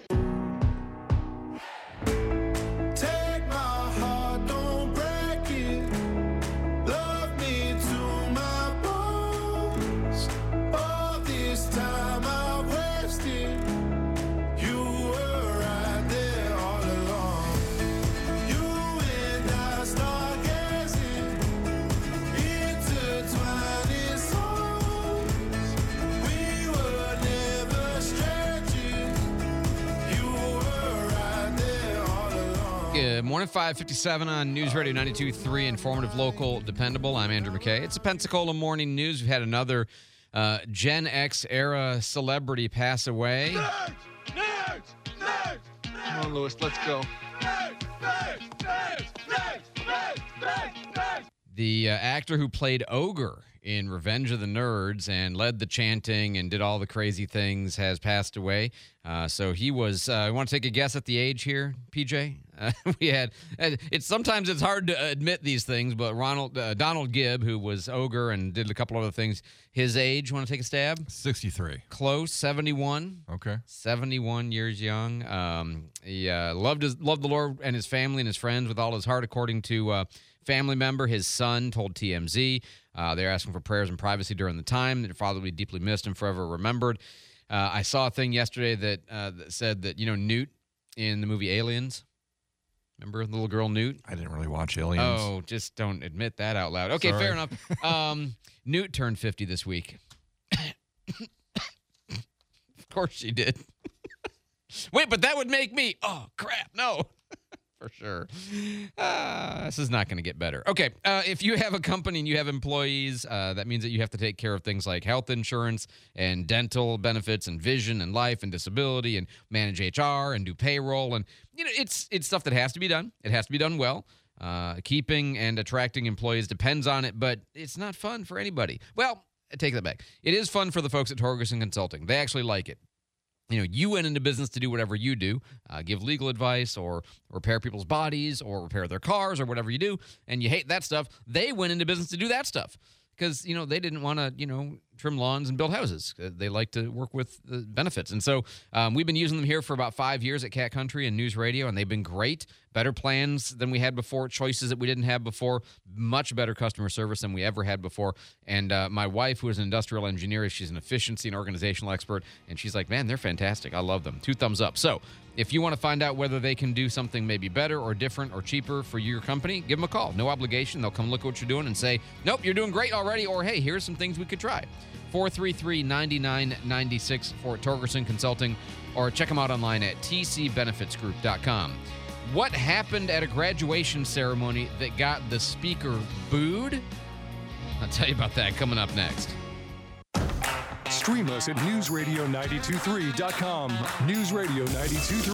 Take my heart, don't break it. Love me to my bones. All this time I wasted. You were right there all along. You and I start gazing intertwining souls. We were never strangers. You were right there all along. Good morning, five fifty-seven on News Radio ninety-two point three, informative, local, dependable. I'm Andrew McKay. It's a Pensacola Morning News. We've had another uh, Gen X era celebrity pass away. Nerds! Nerds! Nerds! Come on, Lewis, let's go. Nerds! Nerds! Nerds! Nerds! Nerds! Nerds! Nerds! The uh, actor who played Ogre in Revenge of the Nerds and led the chanting and did all the crazy things, has passed away. Uh, so he was, uh, I want to take a guess at the age here, P J? Uh, we had, it's sometimes it's hard to admit these things, but Ronald uh, Donald Gibb, who was Ogre and did a couple other things, his age, want to take a stab? sixty-three. Close, seventy-one. Okay. seventy-one years young. Um, he uh, loved his, loved the Lord and his family and his friends with all his heart, according to uh, family member. His son told T M Z. Uh, they're asking for prayers and privacy during the time. Their father will be deeply missed and forever remembered. Uh, I saw a thing yesterday that, uh, that said that, you know, Newt in the movie Aliens. Remember the little girl Newt? I didn't really watch Aliens. Oh, just don't admit that out loud. Okay, Sorry. fair enough. Um, Newt turned fifty this week. Of course she did. Wait, but that would make me. Oh, crap. No. For sure. Uh, this is not going to get better. Okay. Uh, if you have a company and you have employees, uh, that means that you have to take care of things like health insurance and dental benefits and vision and life and disability and manage H R and do payroll. And, you know, it's it's stuff that has to be done. It has to be done well. Uh, keeping and attracting employees depends on it, but it's not fun for anybody. Well, I take that back. It is fun for the folks at Torgerson Consulting. They actually like it. You know, you went into business to do whatever you do, uh, give legal advice or repair people's bodies or repair their cars or whatever you do, and you hate that stuff. They went into business to do that stuff because, you know, they didn't want to, you know, trim lawns and build houses. They like to work with the benefits. And so um, we've been using them here for about five years at Cat Country and News Radio, and they've been great. Better plans than we had before, choices that we didn't have before, much better customer service than we ever had before. And uh, my wife, who is an industrial engineer, she's an efficiency and organizational expert, and she's like, man, they're fantastic. I love them. Two thumbs up. So if you want to find out whether they can do something maybe better or different or cheaper for your company, give them a call. No obligation. They'll come look at what you're doing and say, nope, you're doing great already, or hey, here's some things we could try. four three three, nine nine nine six for Torgerson Consulting, or check them out online at t c benefits group dot com. What happened at a graduation ceremony that got the speaker booed? I'll tell you about that coming up next. Stream us at news radio nine two three dot com. News Radio nine two three.